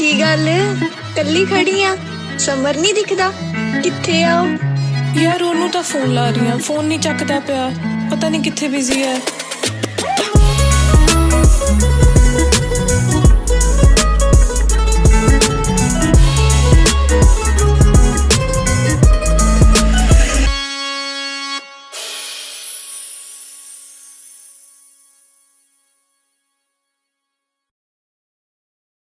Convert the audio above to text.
ਕੀ ਗੱਲ ਕੱਲੀ ਖੜੀ ਆ? ਸਮਰ ਨਹੀਂ ਦਿਖਦਾ? ਕਿੱਥੇ ਆ ਉਹ? ਯਾਰ ਉਹਨੂੰ ਤਾਂ ਫੋਨ ਲਾ ਰਹੀ ਆ, ਫੋਨ ਨਹੀਂ ਚੱਕਦਾ ਪਿਆ, ਪਤਾ ਨਹੀਂ ਕਿੱਥੇ ਬਿਜ਼ੀ ਹੈ।